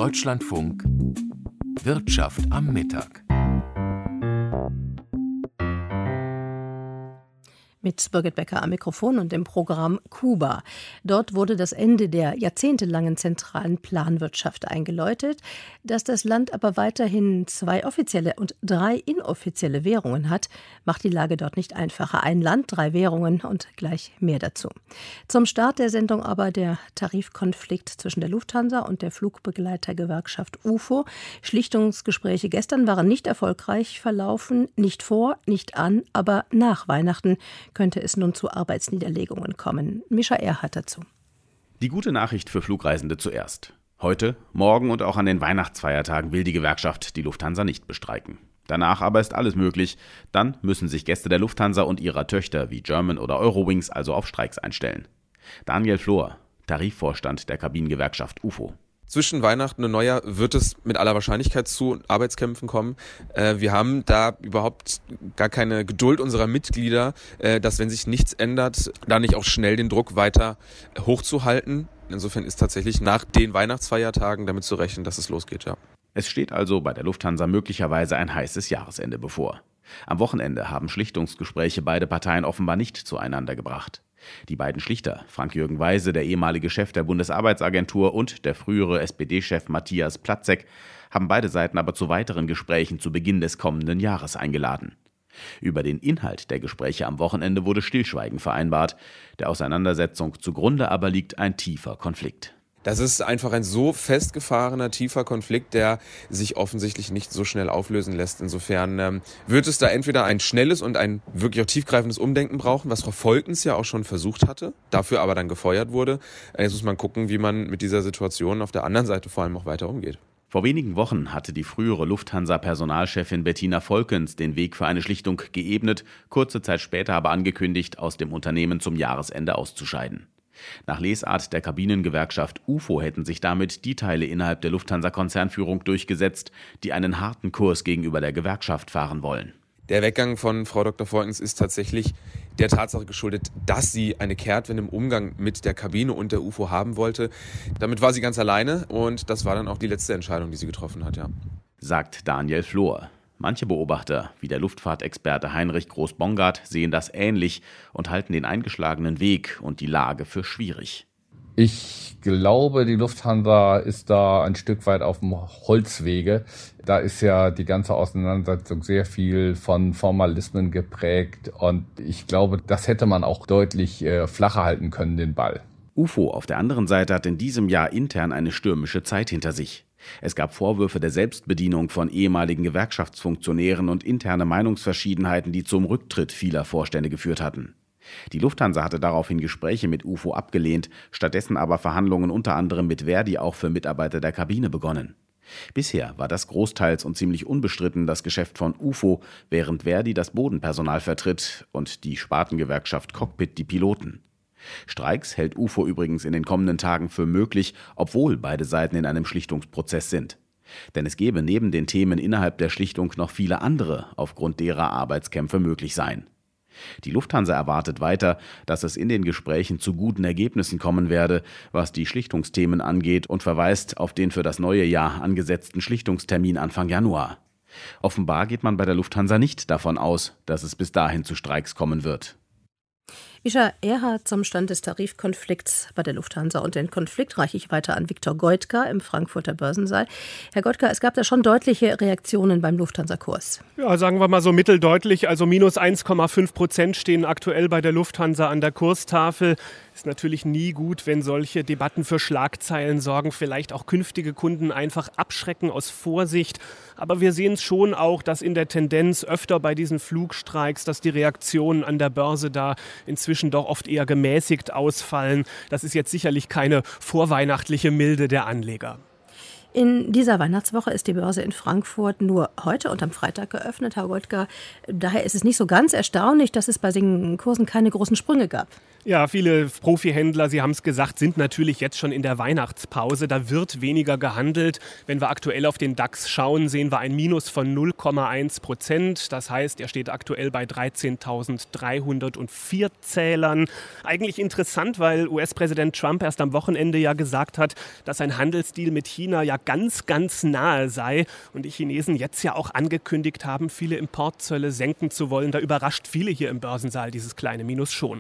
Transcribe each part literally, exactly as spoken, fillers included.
Deutschlandfunk Wirtschaft am Mittag. Mit Birgit Becker am Mikrofon und im Programm Kuba. Dort wurde das Ende der jahrzehntelangen zentralen Planwirtschaft eingeläutet. Dass das Land aber weiterhin zwei offizielle und drei inoffizielle Währungen hat, macht die Lage dort nicht einfacher. Ein Land, drei Währungen und gleich mehr dazu. Zum Start der Sendung aber der Tarifkonflikt zwischen der Lufthansa und der Flugbegleitergewerkschaft U F O. Schlichtungsgespräche gestern waren nicht erfolgreich verlaufen. Nicht vor, nicht an, aber nach Weihnachten könnte es nun zu Arbeitsniederlegungen kommen. Mischa Erhardt dazu. Die gute Nachricht für Flugreisende zuerst. Heute, morgen und auch an den Weihnachtsfeiertagen will die Gewerkschaft die Lufthansa nicht bestreiken. Danach aber ist alles möglich. Dann müssen sich Gäste der Lufthansa und ihrer Töchter wie German oder Eurowings also auf Streiks einstellen. Daniel Flohr, Tarifvorstand der Kabinengewerkschaft U F O. Zwischen Weihnachten und Neujahr wird es mit aller Wahrscheinlichkeit zu Arbeitskämpfen kommen. Äh, wir haben da überhaupt gar keine Geduld unserer Mitglieder, äh, dass, wenn sich nichts ändert, da nicht auch schnell den Druck weiter hochzuhalten. Insofern ist tatsächlich nach den Weihnachtsfeiertagen damit zu rechnen, dass es losgeht, ja. Es steht also bei der Lufthansa möglicherweise ein heißes Jahresende bevor. Am Wochenende haben Schlichtungsgespräche beide Parteien offenbar nicht zueinander gebracht. Die beiden Schlichter, Frank-Jürgen Weise, der ehemalige Chef der Bundesarbeitsagentur, und der frühere S P D-Chef Matthias Platzek, haben beide Seiten aber zu weiteren Gesprächen zu Beginn des kommenden Jahres eingeladen. Über den Inhalt der Gespräche am Wochenende wurde Stillschweigen vereinbart. Der Auseinandersetzung zugrunde aber liegt ein tiefer Konflikt. Das ist einfach ein so festgefahrener, tiefer Konflikt, der sich offensichtlich nicht so schnell auflösen lässt. Insofern ähm, wird es da entweder ein schnelles und ein wirklich auch tiefgreifendes Umdenken brauchen, was Frau Volkens ja auch schon versucht hatte, dafür aber dann gefeuert wurde. Jetzt muss man gucken, wie man mit dieser Situation auf der anderen Seite vor allem auch weiter umgeht. Vor wenigen Wochen hatte die frühere Lufthansa-Personalchefin Bettina Volkens den Weg für eine Schlichtung geebnet, kurze Zeit später aber angekündigt, aus dem Unternehmen zum Jahresende auszuscheiden. Nach Lesart der Kabinengewerkschaft U F O hätten sich damit die Teile innerhalb der Lufthansa-Konzernführung durchgesetzt, die einen harten Kurs gegenüber der Gewerkschaft fahren wollen. Der Weggang von Frau Doktor Volkens ist tatsächlich der Tatsache geschuldet, dass sie eine Kehrtwende im Umgang mit der Kabine und der U F O haben wollte. Damit war sie ganz alleine und das war dann auch die letzte Entscheidung, die sie getroffen hat, ja. Sagt Daniel Flohr. Manche Beobachter, wie der Luftfahrtexperte Heinrich Groß-Bongard, sehen das ähnlich und halten den eingeschlagenen Weg und die Lage für schwierig. Ich glaube, die Lufthansa ist da ein Stück weit auf dem Holzwege. Da ist ja die ganze Auseinandersetzung sehr viel von Formalismen geprägt und ich glaube, das hätte man auch deutlich äh, flacher halten können, den Ball. U F O auf der anderen Seite hat in diesem Jahr intern eine stürmische Zeit hinter sich. Es gab Vorwürfe der Selbstbedienung von ehemaligen Gewerkschaftsfunktionären und interne Meinungsverschiedenheiten, die zum Rücktritt vieler Vorstände geführt hatten. Die Lufthansa hatte daraufhin Gespräche mit U F O abgelehnt, stattdessen aber Verhandlungen unter anderem mit Verdi auch für Mitarbeiter der Kabine begonnen. Bisher war das großteils und ziemlich unbestritten das Geschäft von U F O, während Verdi das Bodenpersonal vertritt und die Spartengewerkschaft Cockpit die Piloten. Streiks hält U F O übrigens in den kommenden Tagen für möglich, obwohl beide Seiten in einem Schlichtungsprozess sind. Denn es gäbe neben den Themen innerhalb der Schlichtung noch viele andere, aufgrund derer Arbeitskämpfe möglich seien. Die Lufthansa erwartet weiter, dass es in den Gesprächen zu guten Ergebnissen kommen werde, was die Schlichtungsthemen angeht, und verweist auf den für das neue Jahr angesetzten Schlichtungstermin Anfang Januar. Offenbar geht man bei der Lufthansa nicht davon aus, dass es bis dahin zu Streiks kommen wird. Mischa Erhardt zum Stand des Tarifkonflikts bei der Lufthansa. Und den Konflikt reiche ich weiter an Viktor Goitka im Frankfurter Börsensaal. Herr Goitka, es gab da schon deutliche Reaktionen beim Lufthansa-Kurs. Ja, sagen wir mal so mitteldeutlich. Also minus eins Komma fünf Prozent stehen aktuell bei der Lufthansa an der Kurstafel. Ist natürlich nie gut, wenn solche Debatten für Schlagzeilen sorgen, vielleicht auch künftige Kunden einfach abschrecken aus Vorsicht. Aber wir sehen es schon auch, dass in der Tendenz öfter bei diesen Flugstreiks, dass die Reaktionen an der Börse da inzwischen doch oft eher gemäßigt ausfallen. Das ist jetzt sicherlich keine vorweihnachtliche Milde der Anleger. In dieser Weihnachtswoche ist die Börse in Frankfurt nur heute und am Freitag geöffnet, Herr Goitka. Daher ist es nicht so ganz erstaunlich, dass es bei den Kursen keine großen Sprünge gab. Ja, viele Profihändler, Sie haben es gesagt, sind natürlich jetzt schon in der Weihnachtspause. Da wird weniger gehandelt. Wenn wir aktuell auf den DAX schauen, sehen wir ein Minus von null Komma eins Prozent. Das heißt, er steht aktuell bei dreizehntausenddreihundertvier Zählern. Eigentlich interessant, weil U S-Präsident Trump erst am Wochenende ja gesagt hat, dass ein Handelsdeal mit China ja ganz, ganz nahe sei. Und die Chinesen jetzt ja auch angekündigt haben, viele Importzölle senken zu wollen. Da überrascht viele hier im Börsensaal dieses kleine Minus schon.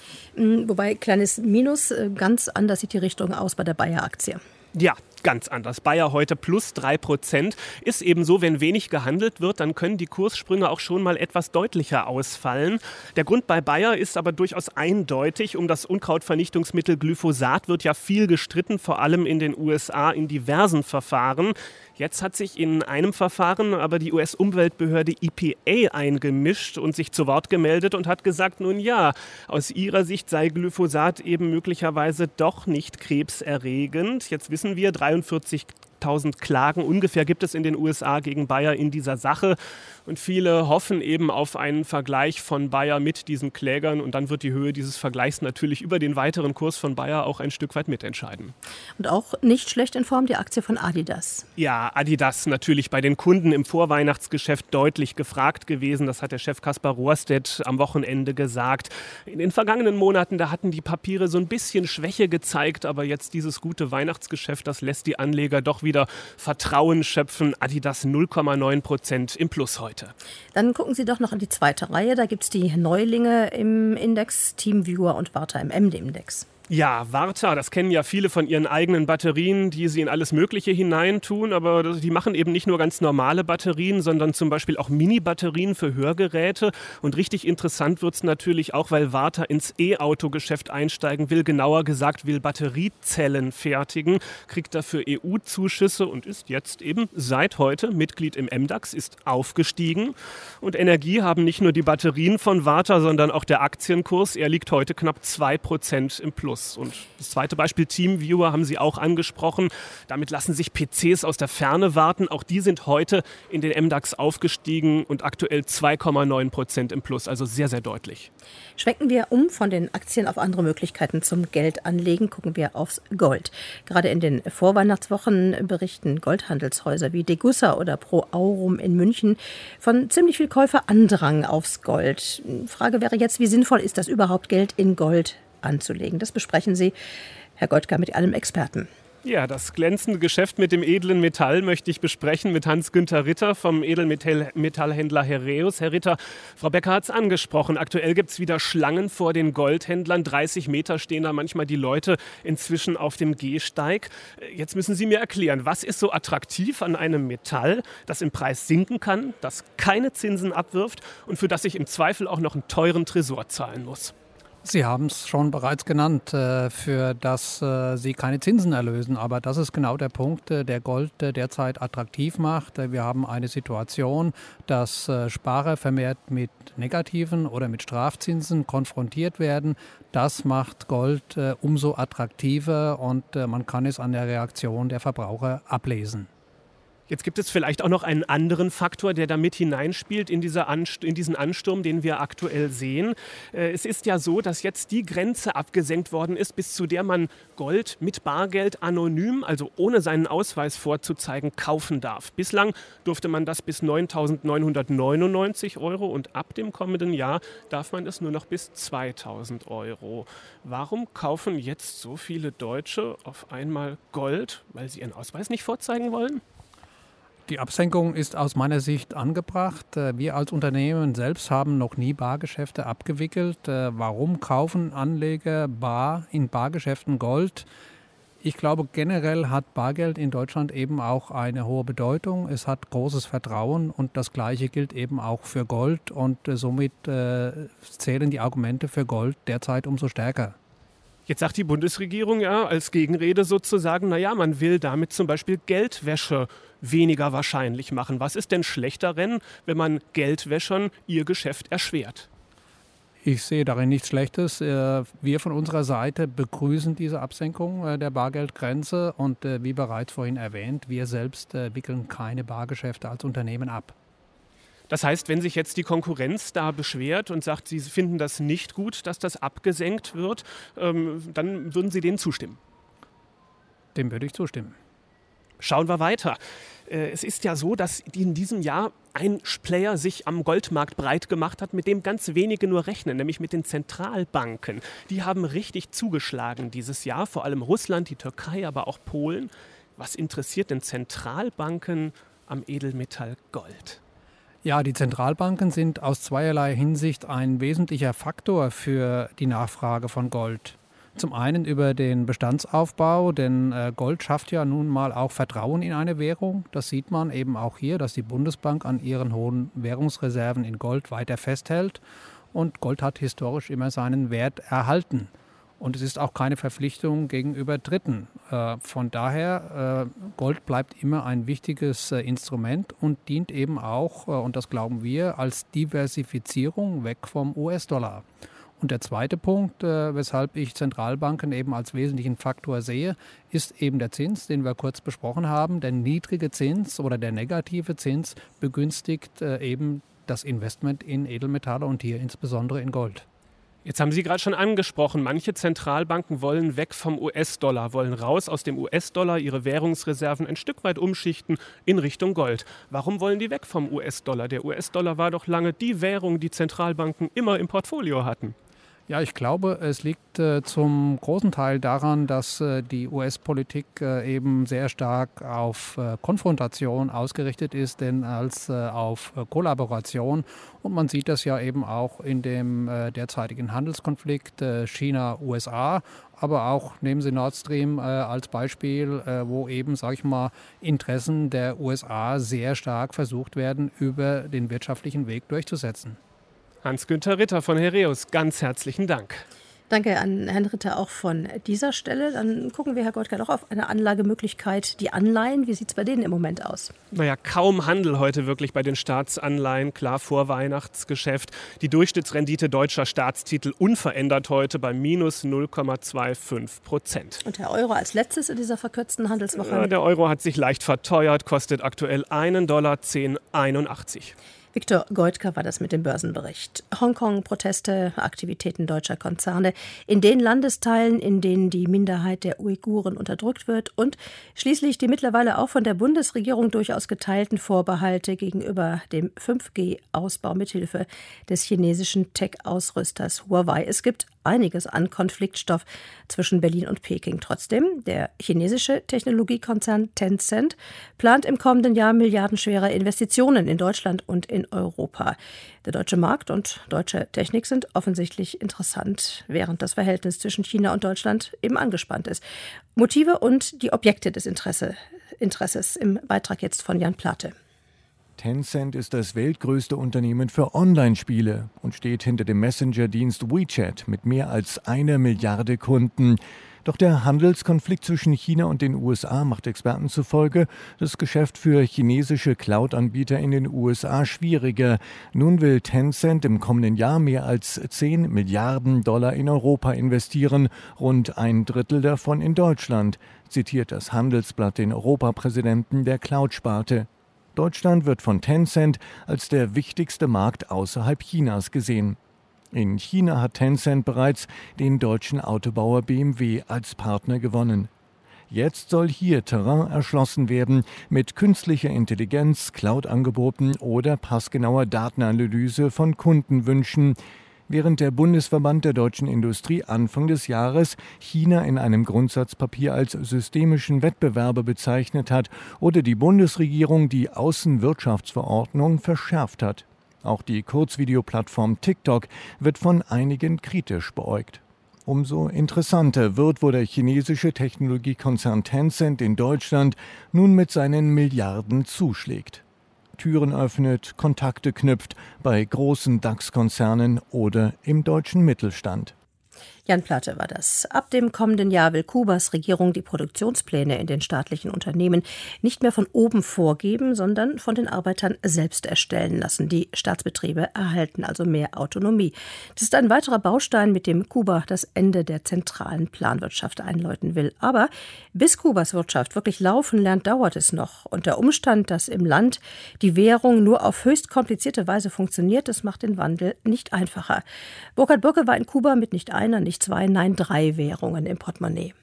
Wobei kleines Minus, ganz anders sieht die Richtung aus bei der Bayer-Aktie. Ja, ganz anders. Bayer heute plus drei Prozent. Ist eben so, wenn wenig gehandelt wird, dann können die Kurssprünge auch schon mal etwas deutlicher ausfallen. Der Grund bei Bayer ist aber durchaus eindeutig. Um das Unkrautvernichtungsmittel Glyphosat wird ja viel gestritten, vor allem in den U S A in diversen Verfahren. Jetzt hat sich in einem Verfahren aber die U S-Umweltbehörde E P A eingemischt und sich zu Wort gemeldet und hat gesagt, nun ja, aus ihrer Sicht sei Glyphosat eben möglicherweise doch nicht krebserregend. Jetzt wissen wir, dreiundvierzigtausend Klagen ungefähr gibt es in den U S A gegen Bayer in dieser Sache. Und viele hoffen eben auf einen Vergleich von Bayer mit diesen Klägern. Und dann wird die Höhe dieses Vergleichs natürlich über den weiteren Kurs von Bayer auch ein Stück weit mitentscheiden. Und auch nicht schlecht in Form die Aktie von Adidas. Ja, Adidas natürlich bei den Kunden im Vorweihnachtsgeschäft deutlich gefragt gewesen. Das hat der Chef Kaspar Rohrstedt am Wochenende gesagt. In den vergangenen Monaten, da hatten die Papiere so ein bisschen Schwäche gezeigt. Aber jetzt dieses gute Weihnachtsgeschäft, das lässt die Anleger doch wieder Vertrauen schöpfen. Adidas null Komma neun Prozent im Plus heute. Dann gucken Sie doch noch in die zweite Reihe. Da gibt es die Neulinge im Index, TeamViewer und Varta im M D-Index. Ja, Varta, das kennen ja viele von ihren eigenen Batterien, die sie in alles Mögliche hineintun, aber die machen eben nicht nur ganz normale Batterien, sondern zum Beispiel auch Mini-Batterien für Hörgeräte. Und richtig interessant wird es natürlich auch, weil Varta ins E-Auto-Geschäft einsteigen will, genauer gesagt will Batteriezellen fertigen, kriegt dafür E U-Zuschüsse und ist jetzt eben seit heute Mitglied im M DAX, ist aufgestiegen. Und Energie haben nicht nur die Batterien von Varta, sondern auch der Aktienkurs. Er liegt heute knapp zwei Prozent im Plus. Und das zweite Beispiel, TeamViewer, haben Sie auch angesprochen. Damit lassen sich P Cs aus der Ferne warten. Auch die sind heute in den M DAX aufgestiegen und aktuell zwei Komma neun Prozent im Plus, also sehr, sehr deutlich. Schwenken wir um von den Aktien auf andere Möglichkeiten zum Geldanlegen. Gucken wir aufs Gold. Gerade in den Vorweihnachtswochen berichten Goldhandelshäuser wie Degussa oder Pro Aurum in München von ziemlich viel Käuferandrang aufs Gold. Frage wäre jetzt, wie sinnvoll ist das überhaupt, Geld in Gold anzulegen? Das besprechen Sie, Herr Goldgar, mit einem Experten. Ja, das glänzende Geschäft mit dem edlen Metall möchte ich besprechen mit Hans-Günther Ritter vom Edelmetallhändler Heraeus. Herr Ritter, Frau Becker hat es angesprochen. Aktuell gibt es wieder Schlangen vor den Goldhändlern. dreißig Meter stehen da manchmal die Leute inzwischen auf dem Gehsteig. Jetzt müssen Sie mir erklären, was ist so attraktiv an einem Metall, das im Preis sinken kann, das keine Zinsen abwirft und für das ich im Zweifel auch noch einen teuren Tresor zahlen muss? Sie haben es schon bereits genannt, für das Sie keine Zinsen erlösen. Aber das ist genau der Punkt, der Gold derzeit attraktiv macht. Wir haben eine Situation, dass Sparer vermehrt mit negativen oder mit Strafzinsen konfrontiert werden. Das macht Gold umso attraktiver und man kann es an der Reaktion der Verbraucher ablesen. Jetzt gibt es vielleicht auch noch einen anderen Faktor, der da mit hineinspielt in, dieser Anst- in diesen Ansturm, den wir aktuell sehen. Äh, es ist ja so, dass jetzt die Grenze abgesenkt worden ist, bis zu der man Gold mit Bargeld anonym, also ohne seinen Ausweis vorzuzeigen, kaufen darf. Bislang durfte man das bis neuntausendneunhundertneunundneunzig Euro und ab dem kommenden Jahr darf man es nur noch bis zweitausend Euro. Warum kaufen jetzt so viele Deutsche auf einmal Gold, weil sie ihren Ausweis nicht vorzeigen wollen? Die Absenkung ist aus meiner Sicht angebracht. Wir als Unternehmen selbst haben noch nie Bargeschäfte abgewickelt. Warum kaufen Anleger bar in Bargeschäften Gold? Ich glaube, generell hat Bargeld in Deutschland eben auch eine hohe Bedeutung. Es hat großes Vertrauen und das Gleiche gilt eben auch für Gold. Und somit zählen die Argumente für Gold derzeit umso stärker. Jetzt sagt die Bundesregierung ja als Gegenrede sozusagen, naja, man will damit zum Beispiel Geldwäsche weniger wahrscheinlich machen. Was ist denn schlecht darin, wenn man Geldwäschern ihr Geschäft erschwert? Ich sehe darin nichts Schlechtes. Wir von unserer Seite begrüßen diese Absenkung der Bargeldgrenze und wie bereits vorhin erwähnt, wir selbst wickeln keine Bargeschäfte als Unternehmen ab. Das heißt, wenn sich jetzt die Konkurrenz da beschwert und sagt, sie finden das nicht gut, dass das abgesenkt wird, ähm, dann würden Sie denen zustimmen? Dem würde ich zustimmen. Schauen wir weiter. Es ist ja so, dass in diesem Jahr ein Player sich am Goldmarkt breit gemacht hat, mit dem ganz wenige nur rechnen, nämlich mit den Zentralbanken. Die haben richtig zugeschlagen dieses Jahr, vor allem Russland, die Türkei, aber auch Polen. Was interessiert denn Zentralbanken am Edelmetall Gold? Ja, die Zentralbanken sind aus zweierlei Hinsicht ein wesentlicher Faktor für die Nachfrage von Gold. Zum einen über den Bestandsaufbau, denn Gold schafft ja nun mal auch Vertrauen in eine Währung. Das sieht man eben auch hier, dass die Bundesbank an ihren hohen Währungsreserven in Gold weiter festhält. Und Gold hat historisch immer seinen Wert erhalten. Und es ist auch keine Verpflichtung gegenüber Dritten. Von daher, Gold bleibt immer ein wichtiges Instrument und dient eben auch, und das glauben wir, als Diversifizierung weg vom U S-Dollar. Und der zweite Punkt, äh, weshalb ich Zentralbanken eben als wesentlichen Faktor sehe, ist eben der Zins, den wir kurz besprochen haben. Der niedrige Zins oder der negative Zins begünstigt äh, eben das Investment in Edelmetalle und hier insbesondere in Gold. Jetzt haben Sie gerade schon angesprochen, manche Zentralbanken wollen weg vom U S-Dollar, wollen raus aus dem U S-Dollar, ihre Währungsreserven ein Stück weit umschichten in Richtung Gold. Warum wollen die weg vom U S-Dollar? Der U S-Dollar war doch lange die Währung, die Zentralbanken immer im Portfolio hatten. Ja, ich glaube, es liegt äh, zum großen Teil daran, dass äh, die U S-Politik äh, eben sehr stark auf äh, Konfrontation ausgerichtet ist, denn als äh, auf äh, Kollaboration. Und man sieht das ja eben auch in dem äh, derzeitigen Handelskonflikt äh, China-U S A, aber auch nehmen Sie Nord Stream äh, als Beispiel, äh, wo eben, sage ich mal, Interessen der U S A sehr stark versucht werden, über den wirtschaftlichen Weg durchzusetzen. Hans-Günther Ritter von Heraeus, ganz herzlichen Dank. Danke an Herrn Ritter auch von dieser Stelle. Dann gucken wir, Herr Goldka, doch auf eine Anlagemöglichkeit, die Anleihen. Wie sieht es bei denen im Moment aus? Naja, kaum Handel heute wirklich bei den Staatsanleihen. Klar, Vorweihnachtsgeschäft. Die Durchschnittsrendite deutscher Staatstitel unverändert heute bei minus null Komma fünfundzwanzig Prozent. Und der Euro als letztes in dieser verkürzten Handelswoche? Ja, der Euro hat sich leicht verteuert, kostet aktuell einen Dollar zehn einundachtzig. Viktor Goldka war das mit dem Börsenbericht. Hongkong-Proteste, Aktivitäten deutscher Konzerne in den Landesteilen, in denen die Minderheit der Uiguren unterdrückt wird und schließlich die mittlerweile auch von der Bundesregierung durchaus geteilten Vorbehalte gegenüber dem fünf G-Ausbau mithilfe des chinesischen Tech-Ausrüsters Huawei. Es gibt einiges an Konfliktstoff zwischen Berlin und Peking. Trotzdem, der chinesische Technologiekonzern Tencent plant im kommenden Jahr milliardenschwere Investitionen in Deutschland und in Europa. Der deutsche Markt und deutsche Technik sind offensichtlich interessant, während das Verhältnis zwischen China und Deutschland eben angespannt ist. Motive und die Objekte des Interesse, Interesses im Beitrag jetzt von Jan Plate. Tencent ist das weltgrößte Unternehmen für Online-Spiele und steht hinter dem Messenger-Dienst WeChat mit mehr als einer Milliarde Kunden. Doch der Handelskonflikt zwischen China und den U S A macht Experten zufolge das Geschäft für chinesische Cloud-Anbieter in den U S A schwieriger. Nun will Tencent im kommenden Jahr mehr als zehn Milliarden Dollar in Europa investieren, rund ein Drittel davon in Deutschland, zitiert das Handelsblatt den Europapräsidenten der Cloud-Sparte. Deutschland wird von Tencent als der wichtigste Markt außerhalb Chinas gesehen. In China hat Tencent bereits den deutschen Autobauer B M W als Partner gewonnen. Jetzt soll hier Terrain erschlossen werden mit künstlicher Intelligenz, Cloud-Angeboten oder passgenauer Datenanalyse von Kundenwünschen. Während der Bundesverband der deutschen Industrie Anfang des Jahres China in einem Grundsatzpapier als systemischen Wettbewerber bezeichnet hat oder die Bundesregierung die Außenwirtschaftsverordnung verschärft hat. Auch die Kurzvideoplattform TikTok wird von einigen kritisch beäugt. Umso interessanter wird, wo der chinesische Technologiekonzern Tencent in Deutschland nun mit seinen Milliarden zuschlägt. Türen öffnet, Kontakte knüpft bei großen DAX-Konzernen oder im deutschen Mittelstand. Jan Plate war das. Ab dem kommenden Jahr will Kubas Regierung die Produktionspläne in den staatlichen Unternehmen nicht mehr von oben vorgeben, sondern von den Arbeitern selbst erstellen lassen. Die Staatsbetriebe erhalten also mehr Autonomie. Das ist ein weiterer Baustein, mit dem Kuba das Ende der zentralen Planwirtschaft einläuten will. Aber bis Kubas Wirtschaft wirklich laufen lernt, dauert es noch. Und der Umstand, dass im Land die Währung nur auf höchst komplizierte Weise funktioniert, das macht den Wandel nicht einfacher. Burkhard Bürke war in Kuba mit nicht einer, nicht zwei, nein, drei Währungen im Portemonnaie.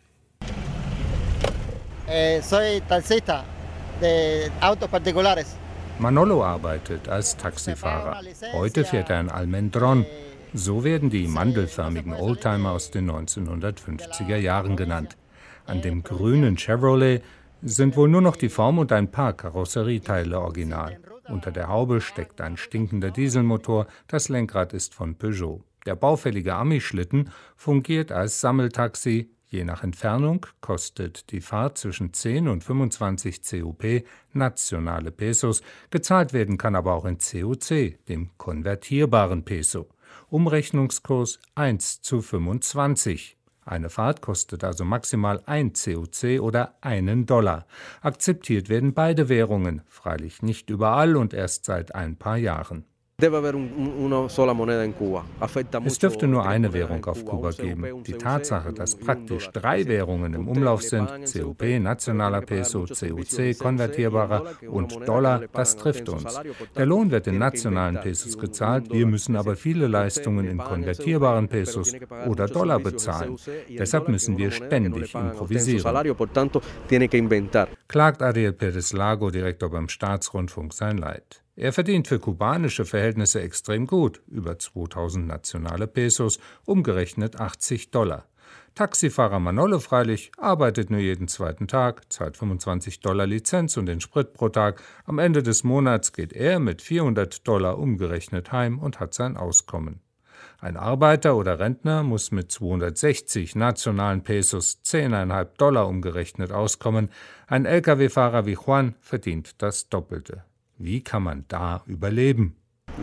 Eh, soy taxista de autos particulares. Manolo arbeitet als Taxifahrer. Heute fährt er ein Almendron. So werden die mandelförmigen Oldtimer aus den neunzehnhundertfünfziger Jahren genannt. An dem grünen Chevrolet sind wohl nur noch die Form und ein paar Karosserieteile original. Unter der Haube steckt ein stinkender Dieselmotor, das Lenkrad ist von Peugeot. Der baufällige Ami-Schlitten fungiert als Sammeltaxi. Je nach Entfernung kostet die Fahrt zwischen zehn und fünfundzwanzig C U P, nationale Pesos. Gezahlt werden kann aber auch in C O C, dem konvertierbaren Peso. Umrechnungskurs eins zu fünfundzwanzig. Eine Fahrt kostet also maximal ein C O C oder einen Dollar. Akzeptiert werden beide Währungen, freilich nicht überall und erst seit ein paar Jahren. Es dürfte nur eine Währung auf Kuba geben. Die Tatsache, dass praktisch drei Währungen im Umlauf sind, C O P, nationaler Peso, C O C, konvertierbarer und Dollar, das trifft uns. Der Lohn wird in nationalen Pesos gezahlt, wir müssen aber viele Leistungen in konvertierbaren Pesos oder Dollar bezahlen. Deshalb müssen wir ständig improvisieren. Klagt Ariel Pérez Lago, Direktor beim Staatsrundfunk, sein Leid. Er verdient für kubanische Verhältnisse extrem gut, über zweitausend nationale Pesos, umgerechnet achtzig Dollar. Taxifahrer Manolo freilich arbeitet nur jeden zweiten Tag, zahlt fünfundzwanzig Dollar Lizenz und den Sprit pro Tag. Am Ende des Monats geht er mit vierhundert Dollar umgerechnet heim und hat sein Auskommen. Ein Arbeiter oder Rentner muss mit zweihundertsechzig nationalen Pesos zehn Komma fünf Dollar umgerechnet auskommen. Ein L K W-Fahrer wie Juan verdient das Doppelte. Wie kann man da überleben?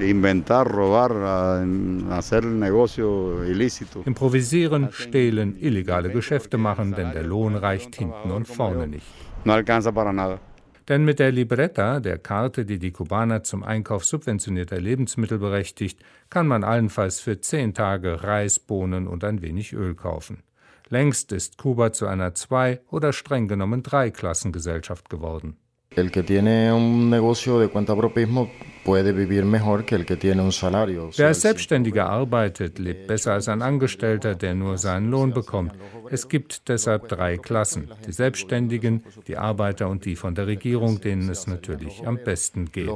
Improvisieren, stehlen, illegale Geschäfte machen, denn der Lohn reicht hinten und vorne nicht. Denn mit der Libreta, der Karte, die die Kubaner zum Einkauf subventionierter Lebensmittel berechtigt, kann man allenfalls für zehn Tage Reis, Bohnen und ein wenig Öl kaufen. Längst ist Kuba zu einer Zwei- oder streng genommen Drei-Klassengesellschaft geworden. El que tiene un negocio de cuentapropismo puede vivir mejor que el que tiene un salario. Wer als Selbstständiger arbeitet, lebt besser als ein Angestellter, der nur seinen Lohn bekommt. Es gibt deshalb drei Klassen: die Selbstständigen, die Arbeiter und die von der Regierung, denen es natürlich am besten geht,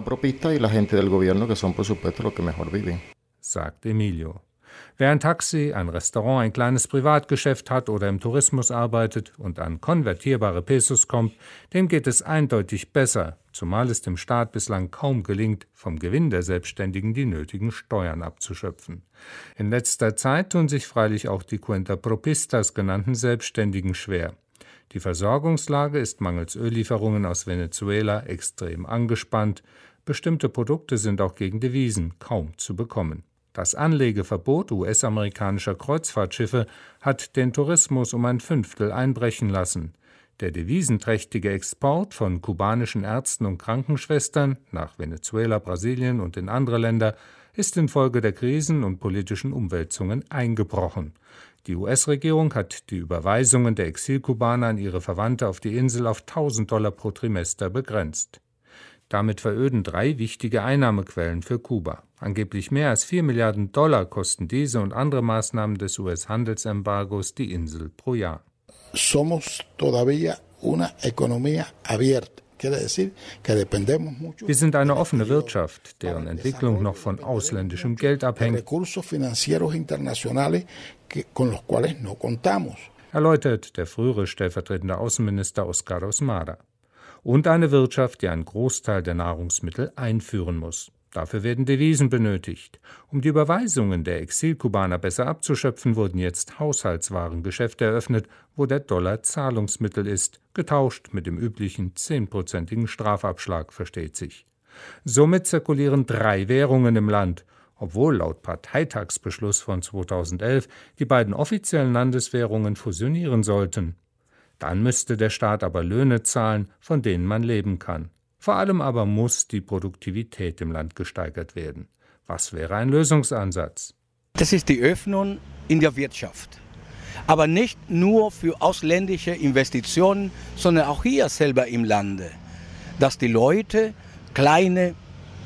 sagt Emilio. Wer ein Taxi, ein Restaurant, ein kleines Privatgeschäft hat oder im Tourismus arbeitet und an konvertierbare Pesos kommt, dem geht es eindeutig besser, zumal es dem Staat bislang kaum gelingt, vom Gewinn der Selbstständigen die nötigen Steuern abzuschöpfen. In letzter Zeit tun sich freilich auch die Cuentapropistas genannten Selbstständigen schwer. Die Versorgungslage ist mangels Öllieferungen aus Venezuela extrem angespannt. Bestimmte Produkte sind auch gegen Devisen kaum zu bekommen. Das Anlegeverbot U S-amerikanischer Kreuzfahrtschiffe hat den Tourismus um ein Fünftel einbrechen lassen. Der devisenträchtige Export von kubanischen Ärzten und Krankenschwestern nach Venezuela, Brasilien und in andere Länder ist infolge der Krisen und politischen Umwälzungen eingebrochen. Die U S-Regierung hat die Überweisungen der Exilkubaner an ihre Verwandte auf die Insel auf tausend Dollar pro Trimester begrenzt. Damit veröden drei wichtige Einnahmequellen für Kuba. Angeblich mehr als vier Milliarden Dollar kosten diese und andere Maßnahmen des U S-Handelsembargos die Insel pro Jahr. Somos todavía una economía abierta. Wir sind eine offene Wirtschaft, deren Entwicklung noch von ausländischem Geld abhängt, erläutert der frühere stellvertretende Außenminister Oscar Osmara. Und eine Wirtschaft, die einen Großteil der Nahrungsmittel einführen muss. Dafür werden Devisen benötigt. Um die Überweisungen der Exilkubaner besser abzuschöpfen, wurden jetzt Haushaltswarengeschäfte eröffnet, wo der Dollar Zahlungsmittel ist, getauscht mit dem üblichen zehnprozentigen Strafabschlag, versteht sich. Somit zirkulieren drei Währungen im Land obwohl laut Parteitagsbeschluss von zweitausendelf die beiden offiziellen Landeswährungen fusionieren sollten. Dann müsste der Staat aber Löhne zahlen, von denen man leben kann. Vor allem aber muss die Produktivität im Land gesteigert werden. Was wäre ein Lösungsansatz? Das ist die Öffnung in der Wirtschaft. Aber nicht nur für ausländische Investitionen, sondern auch hier selber im Lande. Dass die Leute kleine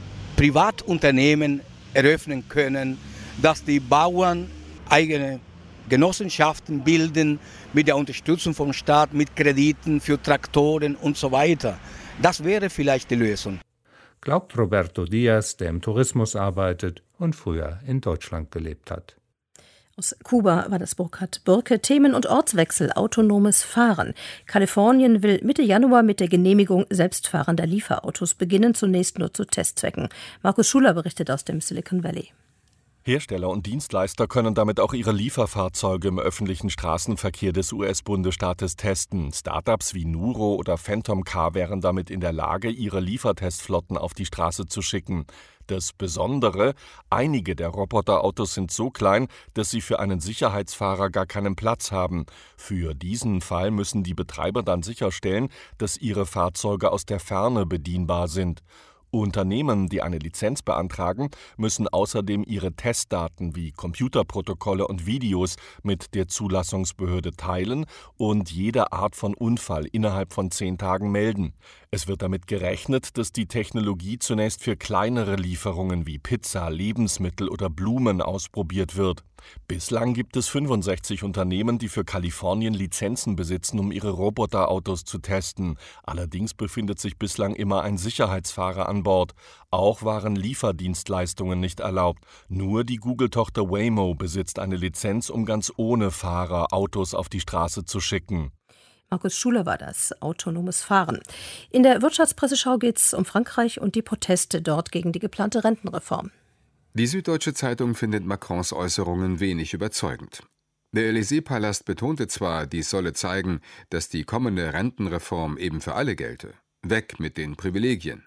Privatunternehmen eröffnen können, dass die Bauern eigene Genossenschaften bilden mit der Unterstützung vom Staat, mit Krediten für Traktoren und so weiter. Das wäre vielleicht die Lösung. Glaubt Roberto Diaz, der im Tourismus arbeitet und früher in Deutschland gelebt hat. Aus Kuba war das Burkhard Birke. Themen- und Ortswechsel, autonomes Fahren. Kalifornien will Mitte Januar mit der Genehmigung selbstfahrender Lieferautos beginnen, zunächst nur zu Testzwecken. Markus Schuler berichtet aus dem Silicon Valley. Hersteller und Dienstleister können damit auch ihre Lieferfahrzeuge im öffentlichen Straßenverkehr des U S-Bundesstaates testen. Startups wie Nuro oder Phantom Car wären damit in der Lage, ihre Liefertestflotten auf die Straße zu schicken. Das Besondere: Einige der Roboterautos sind so klein, dass sie für einen Sicherheitsfahrer gar keinen Platz haben. Für diesen Fall müssen die Betreiber dann sicherstellen, dass ihre Fahrzeuge aus der Ferne bedienbar sind. Unternehmen, die eine Lizenz beantragen, müssen außerdem ihre Testdaten wie Computerprotokolle und Videos mit der Zulassungsbehörde teilen und jede Art von Unfall innerhalb von zehn Tagen melden. Es wird damit gerechnet, dass die Technologie zunächst für kleinere Lieferungen wie Pizza, Lebensmittel oder Blumen ausprobiert wird. Bislang gibt es fünfundsechzig Unternehmen, die für Kalifornien Lizenzen besitzen, um ihre Roboterautos zu testen. Allerdings befindet sich bislang immer ein Sicherheitsfahrer an Bord. Auch waren Lieferdienstleistungen nicht erlaubt. Nur die Google-Tochter Waymo besitzt eine Lizenz, um ganz ohne Fahrer Autos auf die Straße zu schicken. Markus Schuler war das, autonomes Fahren. In der Wirtschaftspresseschau geht es um Frankreich und die Proteste dort gegen die geplante Rentenreform. Die Süddeutsche Zeitung findet Macrons Äußerungen wenig überzeugend. Der Élysée-Palast betonte zwar, dies solle zeigen, dass die kommende Rentenreform eben für alle gelte. Weg mit den Privilegien.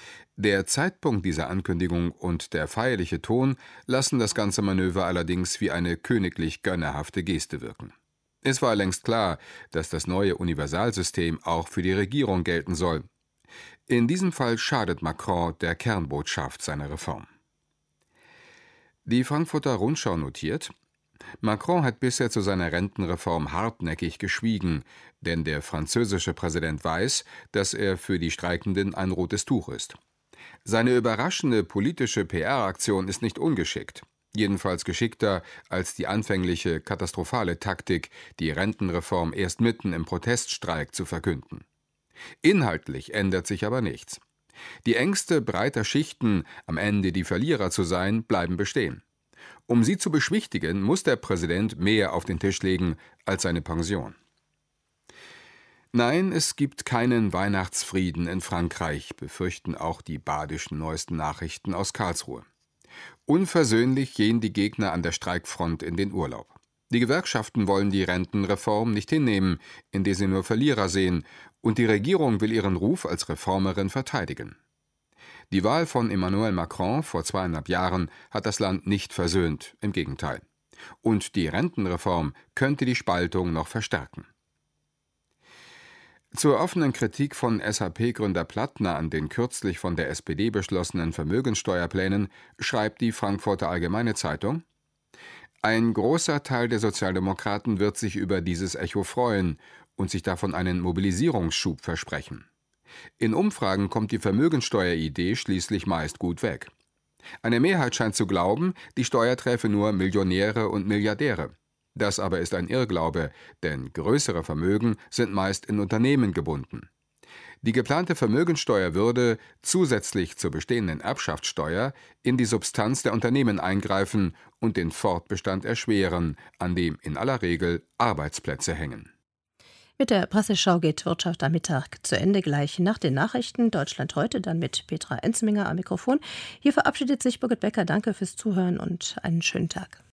Der Zeitpunkt dieser Ankündigung und der feierliche Ton lassen das ganze Manöver allerdings wie eine königlich gönnerhafte Geste wirken. Es war längst klar, dass das neue Universalsystem auch für die Regierung gelten soll. In diesem Fall schadet Macron der Kernbotschaft seiner Reform. Die Frankfurter Rundschau notiert: Macron hat bisher zu seiner Rentenreform hartnäckig geschwiegen, denn der französische Präsident weiß, dass er für die Streikenden ein rotes Tuch ist. Seine überraschende politische P R-Aktion ist nicht ungeschickt, jedenfalls geschickter als die anfängliche katastrophale Taktik, die Rentenreform erst mitten im Proteststreik zu verkünden. Inhaltlich ändert sich aber nichts. Die Ängste breiter Schichten, am Ende die Verlierer zu sein, bleiben bestehen. Um sie zu beschwichtigen, muss der Präsident mehr auf den Tisch legen als seine Pension. Nein, es gibt keinen Weihnachtsfrieden in Frankreich, befürchten auch die badischen neuesten Nachrichten aus Karlsruhe. Unversöhnlich gehen die Gegner an der Streikfront in den Urlaub. Die Gewerkschaften wollen die Rentenreform nicht hinnehmen, in der sie nur Verlierer sehen, und die Regierung will ihren Ruf als Reformerin verteidigen. Die Wahl von Emmanuel Macron vor zweieinhalb Jahren hat das Land nicht versöhnt, im Gegenteil. Und die Rentenreform könnte die Spaltung noch verstärken. Zur offenen Kritik von S A P-Gründer Plattner an den kürzlich von der S P D beschlossenen Vermögenssteuerplänen schreibt die Frankfurter Allgemeine Zeitung: Ein großer Teil der Sozialdemokraten wird sich über dieses Echo freuen und sich davon einen Mobilisierungsschub versprechen. In Umfragen kommt die Vermögenssteueridee schließlich meist gut weg. Eine Mehrheit scheint zu glauben, die Steuer träfe nur Millionäre und Milliardäre. Das aber ist ein Irrglaube, denn größere Vermögen sind meist in Unternehmen gebunden. Die geplante Vermögenssteuer würde, zusätzlich zur bestehenden Erbschaftssteuer, in die Substanz der Unternehmen eingreifen und den Fortbestand erschweren, an dem in aller Regel Arbeitsplätze hängen. Mit der Presseschau geht Wirtschaft am Mittag zu Ende. Gleich nach den Nachrichten Deutschland heute, dann mit Petra Enzminger am Mikrofon. Hier verabschiedet sich Birgit Becker. Danke fürs Zuhören und einen schönen Tag.